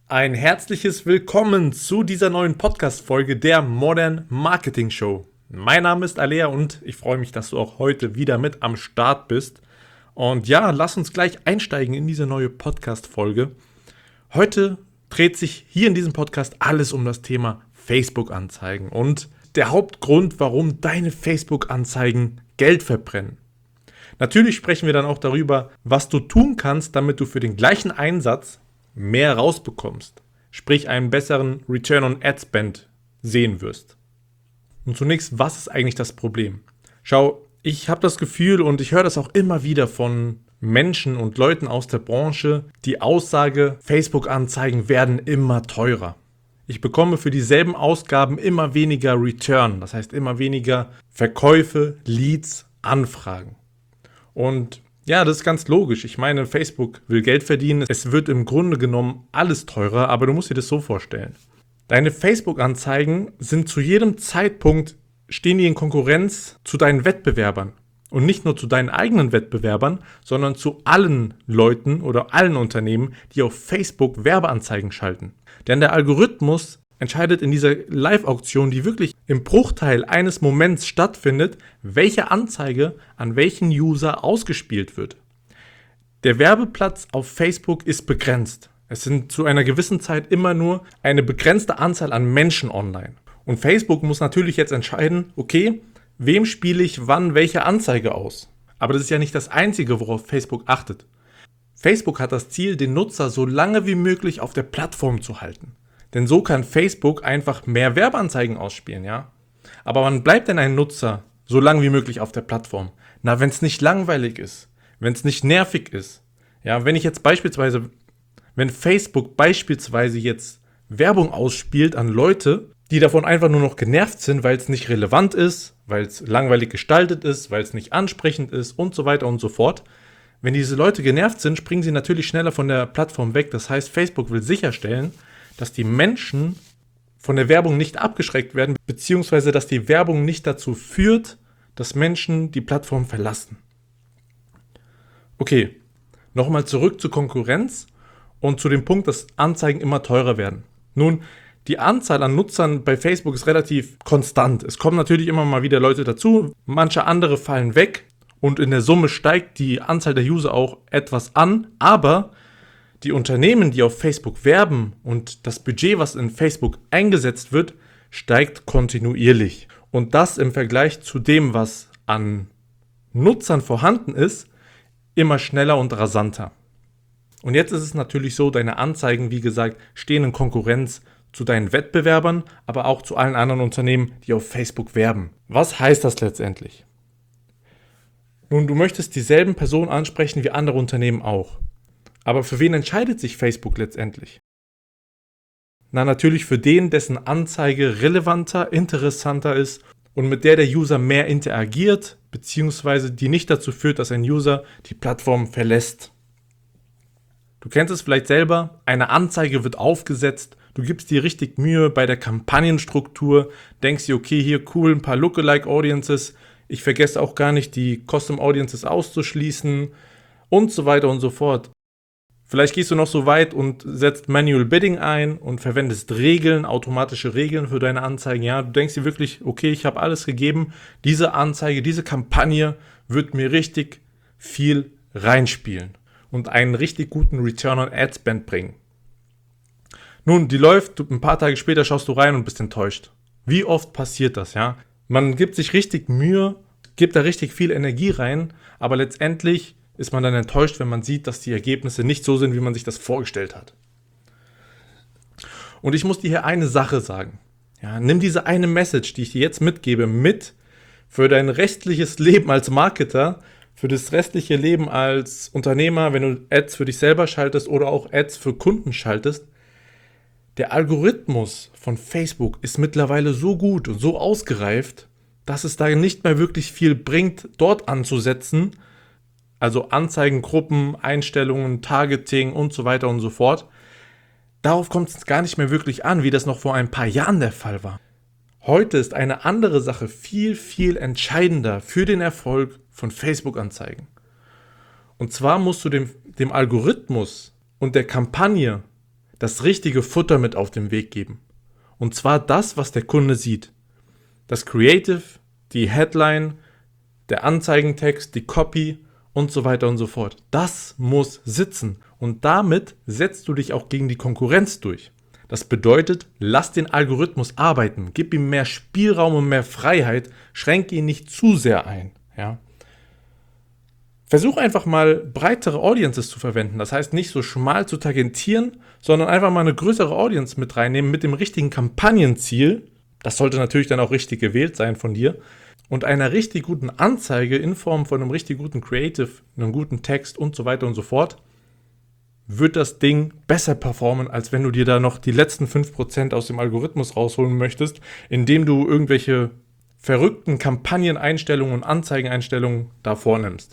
Ein herzliches Willkommen zu dieser neuen Podcast-Folge der Modern Marketing Show. Mein Name ist Alea und ich freue mich, dass du auch heute wieder mit am Start bist. Und ja, lass uns gleich einsteigen in diese neue Podcast-Folge. Heute dreht sich hier in diesem Podcast alles um das Thema Facebook-Anzeigen und der Hauptgrund, warum deine Facebook-Anzeigen Geld verbrennen. Natürlich sprechen wir dann auch darüber, was du tun kannst, damit du für den gleichen Einsatz mehr rausbekommst, sprich einen besseren Return on Ad Spend sehen wirst. Und zunächst, was ist eigentlich das Problem? Schau, ich habe das Gefühl und ich höre das auch immer wieder von Menschen und Leuten aus der Branche, die Aussage, Facebook-Anzeigen werden immer teurer. Ich bekomme für dieselben Ausgaben immer weniger Return, das heißt immer weniger Verkäufe, Leads, Anfragen. Und ja, das ist ganz logisch. Ich meine, Facebook will Geld verdienen. Es wird im Grunde genommen alles teurer, aber du musst dir das so vorstellen. Deine Facebook-Anzeigen sind zu jedem Zeitpunkt, stehen die in Konkurrenz zu deinen Wettbewerbern. Und nicht nur zu deinen eigenen Wettbewerbern, sondern zu allen Leuten oder allen Unternehmen, die auf Facebook Werbeanzeigen schalten. Denn der Algorithmus entscheidet in dieser Live-Auktion, die wirklich im Bruchteil eines Moments stattfindet, welche Anzeige an welchen User ausgespielt wird. Der Werbeplatz auf Facebook ist begrenzt. Es sind zu einer gewissen Zeit immer nur eine begrenzte Anzahl an Menschen online. Und Facebook muss natürlich jetzt entscheiden, okay, wem spiele ich wann welche Anzeige aus? Aber das ist ja nicht das Einzige, worauf Facebook achtet. Facebook hat das Ziel, den Nutzer so lange wie möglich auf der Plattform zu halten. Denn so kann Facebook einfach mehr Werbeanzeigen ausspielen, ja? Aber wann bleibt denn ein Nutzer so lange wie möglich auf der Plattform? Na, wenn es nicht langweilig ist, wenn es nicht nervig ist. Ja, wenn Facebook beispielsweise jetzt Werbung ausspielt an Leute, die davon einfach nur noch genervt sind, weil es nicht relevant ist, weil es langweilig gestaltet ist, weil es nicht ansprechend ist und so weiter und so fort. Wenn diese Leute genervt sind, springen sie natürlich schneller von der Plattform weg. Das heißt, Facebook will sicherstellen, dass die Menschen von der Werbung nicht abgeschreckt werden, beziehungsweise dass die Werbung nicht dazu führt, dass Menschen die Plattform verlassen. Okay, nochmal zurück zur Konkurrenz und zu dem Punkt, dass Anzeigen immer teurer werden. Nun, die Anzahl an Nutzern bei Facebook ist relativ konstant. Es kommen natürlich immer mal wieder Leute dazu, manche andere fallen weg und in der Summe steigt die Anzahl der User auch etwas an, aber die Unternehmen, die auf Facebook werben und das Budget, was in Facebook eingesetzt wird, steigt kontinuierlich. Und das im Vergleich zu dem, was an Nutzern vorhanden ist, immer schneller und rasanter. Und jetzt ist es natürlich so, deine Anzeigen, wie gesagt, stehen in Konkurrenz zu deinen Wettbewerbern, aber auch zu allen anderen Unternehmen, die auf Facebook werben. Was heißt das letztendlich? Nun, du möchtest dieselben Personen ansprechen wie andere Unternehmen auch. Aber für wen entscheidet sich Facebook letztendlich? Na, natürlich für den, dessen Anzeige relevanter, interessanter ist und mit der User mehr interagiert, beziehungsweise die nicht dazu führt, dass ein User die Plattform verlässt. Du kennst es vielleicht selber, eine Anzeige wird aufgesetzt, du gibst dir richtig Mühe bei der Kampagnenstruktur, denkst dir, okay, hier cool, ein paar Lookalike Audiences, ich vergesse auch gar nicht, die Custom Audiences auszuschließen und so weiter und so fort. Vielleicht gehst du noch so weit und setzt Manual Bidding ein und verwendest Regeln, automatische Regeln für deine Anzeigen. Ja, du denkst dir wirklich, okay, ich habe alles gegeben. Diese Anzeige, diese Kampagne wird mir richtig viel reinspielen und einen richtig guten Return on Ad Spend bringen. Nun, die läuft, ein paar Tage später schaust du rein und bist enttäuscht. Wie oft passiert das, ja? Man gibt sich richtig Mühe, gibt da richtig viel Energie rein, aber letztendlich ist man dann enttäuscht, wenn man sieht, dass die Ergebnisse nicht so sind, wie man sich das vorgestellt hat. Und ich muss dir hier eine Sache sagen. Ja, nimm diese eine Message, die ich dir jetzt mitgebe, mit für dein restliches Leben als Marketer, für das restliche Leben als Unternehmer, wenn du Ads für dich selber schaltest oder auch Ads für Kunden schaltest. Der Algorithmus von Facebook ist mittlerweile so gut und so ausgereift, dass es da nicht mehr wirklich viel bringt, dort anzusetzen, also Anzeigengruppen, Einstellungen, Targeting und so weiter und so fort. Darauf kommt es gar nicht mehr wirklich an, wie das noch vor ein paar Jahren der Fall war. Heute ist eine andere Sache viel, viel entscheidender für den Erfolg von Facebook-Anzeigen. Und zwar musst du dem Algorithmus und der Kampagne das richtige Futter mit auf den Weg geben. Und zwar das, was der Kunde sieht. Das Creative, die Headline, der Anzeigentext, die Copy und so weiter und so fort. Das muss sitzen. Und damit setzt du dich auch gegen die Konkurrenz durch. Das bedeutet, lass den Algorithmus arbeiten, gib ihm mehr Spielraum und mehr Freiheit, schränke ihn nicht zu sehr ein. Ja? Versuch einfach mal breitere Audiences zu verwenden, das heißt nicht so schmal zu targetieren, sondern einfach mal eine größere Audience mit reinnehmen mit dem richtigen Kampagnenziel. Das sollte natürlich dann auch richtig gewählt sein von dir und einer richtig guten Anzeige in Form von einem richtig guten Creative, einem guten Text und so weiter und so fort. Wird das Ding besser performen, als wenn du dir da noch die letzten 5% aus dem Algorithmus rausholen möchtest, indem du irgendwelche verrückten Kampagneneinstellungen und Anzeigeneinstellungen da vornimmst.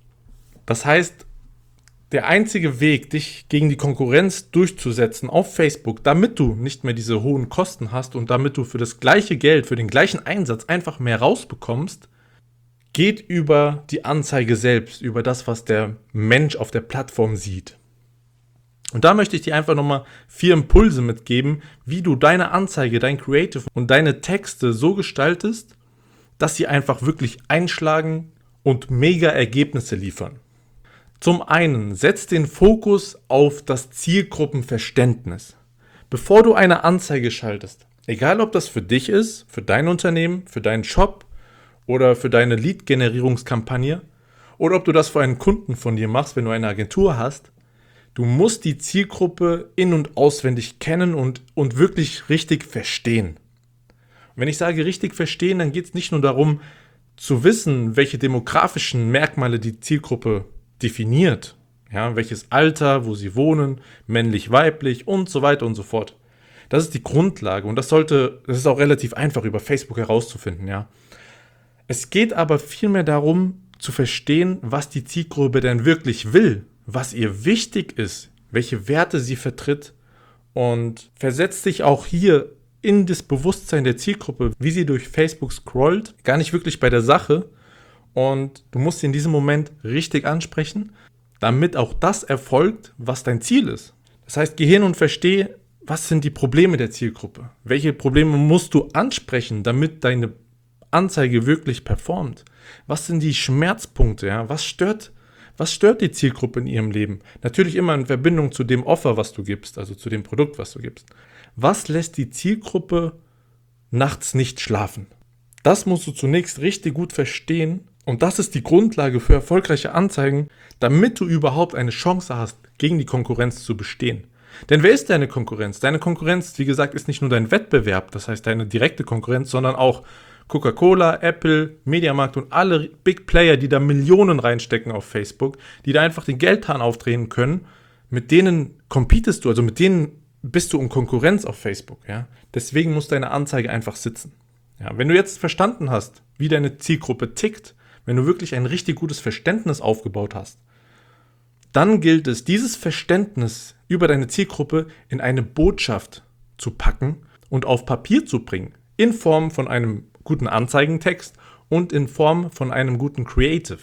Das heißt, der einzige Weg, dich gegen die Konkurrenz durchzusetzen auf Facebook, damit du nicht mehr diese hohen Kosten hast und damit du für das gleiche Geld, für den gleichen Einsatz einfach mehr rausbekommst, geht über die Anzeige selbst, über das, was der Mensch auf der Plattform sieht. Und da möchte ich dir einfach nochmal 4 Impulse mitgeben, wie du deine Anzeige, dein Creative und deine Texte so gestaltest, dass sie einfach wirklich einschlagen und mega Ergebnisse liefern. Zum einen, setz den Fokus auf das Zielgruppenverständnis. Bevor du eine Anzeige schaltest, egal ob das für dich ist, für dein Unternehmen, für deinen Shop oder für deine Lead-Generierungskampagne oder ob du das für einen Kunden von dir machst, wenn du eine Agentur hast, du musst die Zielgruppe in- und auswendig kennen und wirklich richtig verstehen. Und wenn ich sage richtig verstehen, dann geht es nicht nur darum, zu wissen, welche demografischen Merkmale die Zielgruppe definiert, ja, welches Alter, wo sie wohnen, männlich, weiblich und so weiter und so fort. Das ist die Grundlage und das ist auch relativ einfach über Facebook herauszufinden, ja. Es geht aber vielmehr darum, zu verstehen, was die Zielgruppe denn wirklich will, was ihr wichtig ist, welche Werte sie vertritt und versetzt dich auch hier in das Bewusstsein der Zielgruppe, wie sie durch Facebook scrollt, gar nicht wirklich bei der Sache und du musst sie in diesem Moment richtig ansprechen, damit auch das erfolgt, was dein Ziel ist. Das heißt, geh hin und verstehe, was sind die Probleme der Zielgruppe? Welche Probleme musst du ansprechen, damit deine Anzeige wirklich performt? Was sind die Schmerzpunkte? Ja? Was stört die Zielgruppe in ihrem Leben? Natürlich immer in Verbindung zu dem Offer, was du gibst, also zu dem Produkt, was du gibst. Was lässt die Zielgruppe nachts nicht schlafen? Das musst du zunächst richtig gut verstehen und das ist die Grundlage für erfolgreiche Anzeigen, damit du überhaupt eine Chance hast, gegen die Konkurrenz zu bestehen. Denn wer ist deine Konkurrenz? Deine Konkurrenz, wie gesagt, ist nicht nur dein Wettbewerb, das heißt deine direkte Konkurrenz, sondern auch Coca-Cola, Apple, Mediamarkt und alle Big Player, die da Millionen reinstecken auf Facebook, die da einfach den Geldhahn aufdrehen können, mit denen competest du, also mit denen bist du in Konkurrenz auf Facebook. Ja? Deswegen muss deine Anzeige einfach sitzen. Ja, wenn du jetzt verstanden hast, wie deine Zielgruppe tickt, wenn du wirklich ein richtig gutes Verständnis aufgebaut hast, dann gilt es, dieses Verständnis über deine Zielgruppe in eine Botschaft zu packen und auf Papier zu bringen, in Form von einem guten Anzeigentext und in Form von einem guten Creative.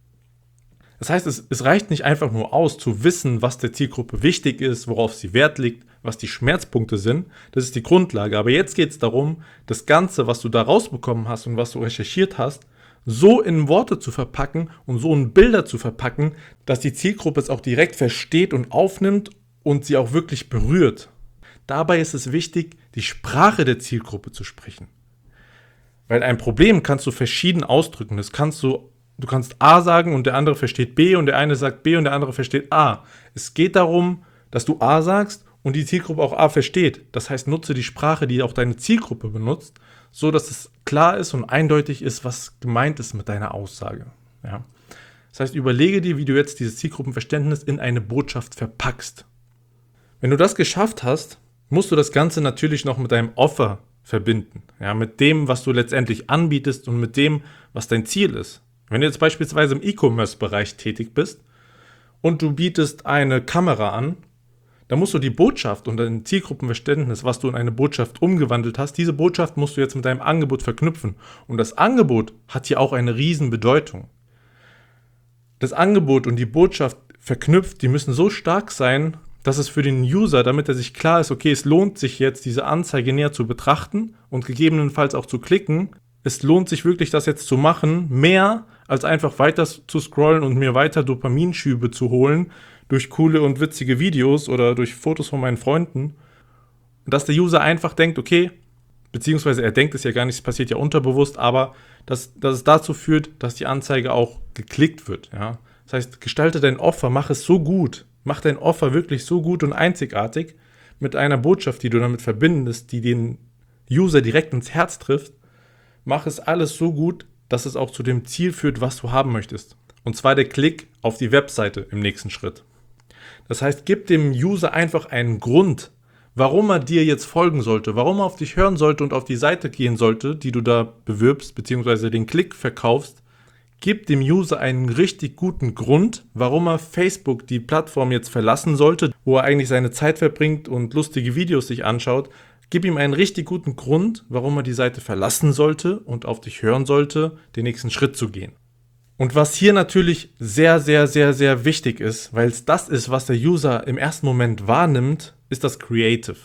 Das heißt, es reicht nicht einfach nur aus, zu wissen, was der Zielgruppe wichtig ist, worauf sie Wert legt, was die Schmerzpunkte sind. Das ist die Grundlage. Aber jetzt geht es darum, das Ganze, was du da rausbekommen hast und was du recherchiert hast, so in Worte zu verpacken und so in Bilder zu verpacken, dass die Zielgruppe es auch direkt versteht und aufnimmt und sie auch wirklich berührt. Dabei ist es wichtig, die Sprache der Zielgruppe zu sprechen. Weil ein Problem kannst du verschieden ausdrücken. Du kannst A sagen und der andere versteht B und der eine sagt B und der andere versteht A. Es geht darum, dass du A sagst und die Zielgruppe auch A versteht. Das heißt, nutze die Sprache, die auch deine Zielgruppe benutzt, so dass es klar ist und eindeutig ist, was gemeint ist mit deiner Aussage. Ja. Das heißt, überlege dir, wie du jetzt dieses Zielgruppenverständnis in eine Botschaft verpackst. Wenn du das geschafft hast, musst du das Ganze natürlich noch mit deinem Offer verbinden. Ja, mit dem, was du letztendlich anbietest und mit dem, was dein Ziel ist. Wenn du jetzt beispielsweise im E-Commerce-Bereich tätig bist und du bietest eine Kamera an, dann musst du die Botschaft und dein Zielgruppenverständnis, was du in eine Botschaft umgewandelt hast, diese Botschaft musst du jetzt mit deinem Angebot verknüpfen. Und das Angebot hat hier auch eine riesen Bedeutung. Das Angebot und die Botschaft verknüpft, die müssen so stark sein, dass es für den User, damit er sich klar ist, okay, es lohnt sich jetzt, diese Anzeige näher zu betrachten und gegebenenfalls auch zu klicken. Es lohnt sich wirklich, das jetzt zu machen, mehr als einfach weiter zu scrollen und mir weiter Dopaminschübe zu holen durch coole und witzige Videos oder durch Fotos von meinen Freunden. Und dass der User einfach denkt, okay, beziehungsweise er denkt es ja gar nicht, es passiert ja unterbewusst, aber dass es dazu führt, dass die Anzeige auch geklickt wird. Ja? Das heißt, gestalte dein Offer, mach es so gut, mach dein Offer wirklich so gut und einzigartig mit einer Botschaft, die du damit verbindest, die den User direkt ins Herz trifft. Mach es alles so gut, dass es auch zu dem Ziel führt, was du haben möchtest. Und zwar der Klick auf die Webseite im nächsten Schritt. Das heißt, gib dem User einfach einen Grund, warum er dir jetzt folgen sollte, warum er auf dich hören sollte und auf die Seite gehen sollte, die du da bewirbst, beziehungsweise den Klick verkaufst. Gib dem User einen richtig guten Grund, warum er Facebook, die Plattform, jetzt verlassen sollte, wo er eigentlich seine Zeit verbringt und lustige Videos sich anschaut. Gib ihm einen richtig guten Grund, warum er die Seite verlassen sollte und auf dich hören sollte, den nächsten Schritt zu gehen. Und was hier natürlich sehr, sehr, sehr, sehr wichtig ist, weil es das ist, was der User im ersten Moment wahrnimmt, ist das Creative.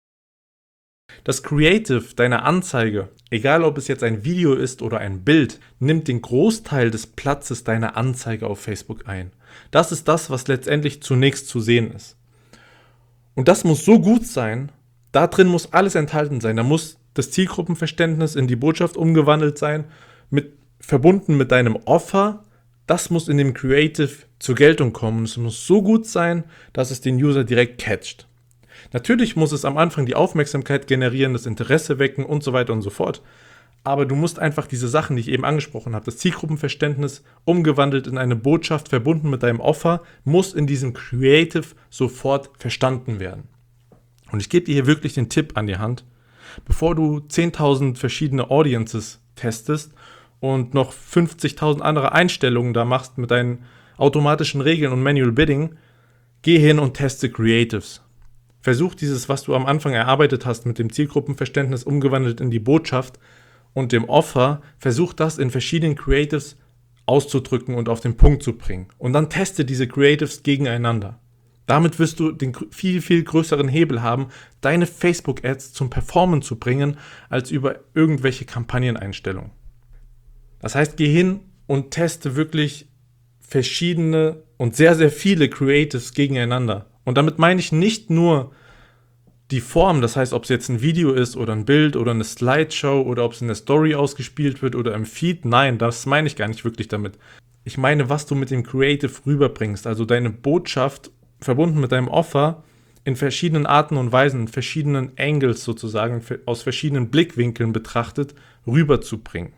Das Creative deiner Anzeige, egal ob es jetzt ein Video ist oder ein Bild, nimmt den Großteil des Platzes deiner Anzeige auf Facebook ein. Das ist das, was letztendlich zunächst zu sehen ist. Und das muss so gut sein, da drin muss alles enthalten sein. Da muss das Zielgruppenverständnis in die Botschaft umgewandelt sein, verbunden mit deinem Offer. Das muss in dem Creative zur Geltung kommen. Es muss so gut sein, dass es den User direkt catcht. Natürlich muss es am Anfang die Aufmerksamkeit generieren, das Interesse wecken und so weiter und so fort. Aber du musst einfach diese Sachen, die ich eben angesprochen habe, das Zielgruppenverständnis umgewandelt in eine Botschaft, verbunden mit deinem Offer, muss in diesem Creative sofort verstanden werden. Und ich gebe dir hier wirklich den Tipp an die Hand, bevor du 10.000 verschiedene Audiences testest und noch 50.000 andere Einstellungen da machst mit deinen automatischen Regeln und Manual Bidding, geh hin und teste Creatives. Versuch dieses, was du am Anfang erarbeitet hast, mit dem Zielgruppenverständnis umgewandelt in die Botschaft und dem Offer, versuch das in verschiedenen Creatives auszudrücken und auf den Punkt zu bringen. Und dann teste diese Creatives gegeneinander. Damit wirst du den viel, viel größeren Hebel haben, deine Facebook-Ads zum Performen zu bringen, als über irgendwelche Kampagneneinstellungen. Das heißt, geh hin und teste wirklich verschiedene und sehr, sehr viele Creatives gegeneinander. Und damit meine ich nicht nur die Form, das heißt, ob es jetzt ein Video ist oder ein Bild oder eine Slideshow oder ob es in der Story ausgespielt wird oder im Feed. Nein, das meine ich gar nicht wirklich damit. Ich meine, was du mit dem Creative rüberbringst, also deine Botschaft verbunden mit deinem Offer in verschiedenen Arten und Weisen, in verschiedenen Angles sozusagen, aus verschiedenen Blickwinkeln betrachtet, rüberzubringen.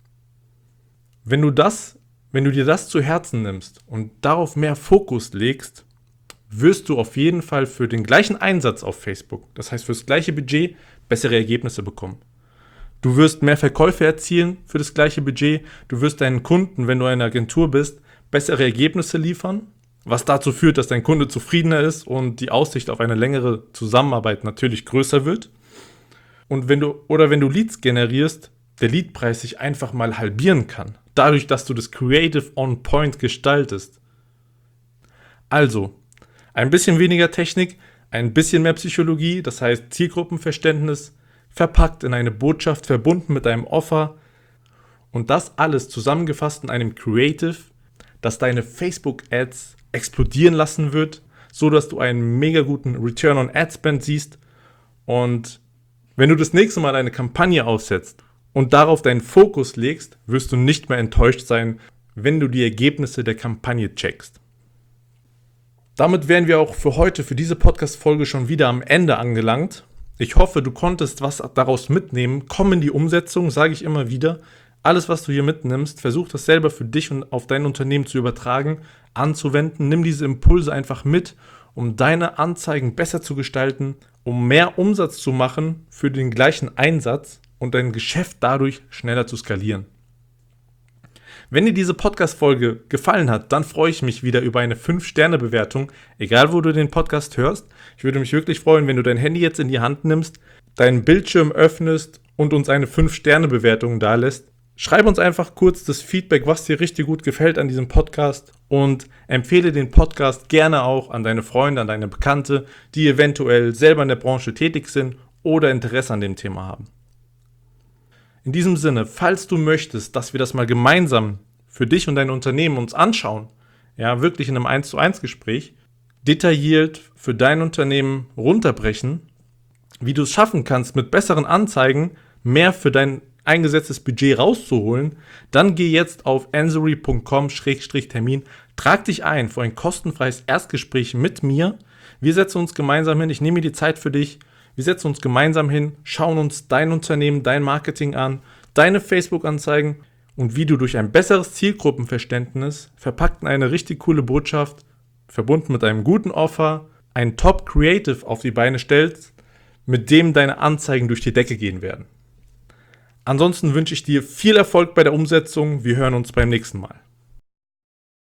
Wenn du dir das zu Herzen nimmst und darauf mehr Fokus legst, wirst du auf jeden Fall für den gleichen Einsatz auf Facebook, das heißt für das gleiche Budget, bessere Ergebnisse bekommen. Du wirst mehr Verkäufe erzielen für das gleiche Budget, du wirst deinen Kunden, wenn du eine Agentur bist, bessere Ergebnisse liefern, was dazu führt, dass dein Kunde zufriedener ist und die Aussicht auf eine längere Zusammenarbeit natürlich größer wird. Und wenn du Leads generierst, der Leadpreis sich einfach mal halbieren kann, dadurch, dass du das Creative on Point gestaltest. Also, ein bisschen weniger Technik, ein bisschen mehr Psychologie, das heißt Zielgruppenverständnis, verpackt in eine Botschaft, verbunden mit einem Offer und das alles zusammengefasst in einem Creative, das deine Facebook-Ads explodieren lassen wird, so dass du einen mega guten Return on Ad Spend siehst. Und wenn du das nächste Mal eine Kampagne aufsetzt und darauf deinen Fokus legst, wirst du nicht mehr enttäuscht sein, wenn du die Ergebnisse der Kampagne checkst. Damit wären wir auch für heute, für diese Podcast-Folge schon wieder am Ende angelangt. Ich hoffe, du konntest was daraus mitnehmen. Komm in die Umsetzung, sage ich immer wieder. Alles, was du hier mitnimmst, versuch das selber für dich und auf dein Unternehmen zu übertragen, anzuwenden. Nimm diese Impulse einfach mit, um deine Anzeigen besser zu gestalten, um mehr Umsatz zu machen für den gleichen Einsatz und dein Geschäft dadurch schneller zu skalieren. Wenn dir diese Podcast-Folge gefallen hat, dann freue ich mich wieder über eine 5-Sterne-Bewertung, egal wo du den Podcast hörst. Ich würde mich wirklich freuen, wenn du dein Handy jetzt in die Hand nimmst, deinen Bildschirm öffnest und uns eine 5-Sterne-Bewertung dalässt. Schreib uns einfach kurz das Feedback, was dir richtig gut gefällt an diesem Podcast und empfehle den Podcast gerne auch an deine Freunde, an deine Bekannte, die eventuell selber in der Branche tätig sind oder Interesse an dem Thema haben. In diesem Sinne, falls du möchtest, dass wir das mal gemeinsam für dich und dein Unternehmen uns anschauen, ja, wirklich in einem 1:1 Gespräch, detailliert für dein Unternehmen runterbrechen, wie du es schaffen kannst, mit besseren Anzeigen mehr für dein eingesetztes Budget rauszuholen, dann geh jetzt auf ansory.com/termin, trag dich ein für ein kostenfreies Erstgespräch mit mir. Wir setzen uns gemeinsam hin, ich nehme mir die Zeit für dich, wir setzen uns gemeinsam hin, schauen uns dein Unternehmen, dein Marketing an, deine Facebook-Anzeigen und wie du durch ein besseres Zielgruppenverständnis, verpackt in eine richtig coole Botschaft, verbunden mit einem guten Offer, ein Top-Creative auf die Beine stellst, mit dem deine Anzeigen durch die Decke gehen werden. Ansonsten wünsche ich dir viel Erfolg bei der Umsetzung. Wir hören uns beim nächsten Mal.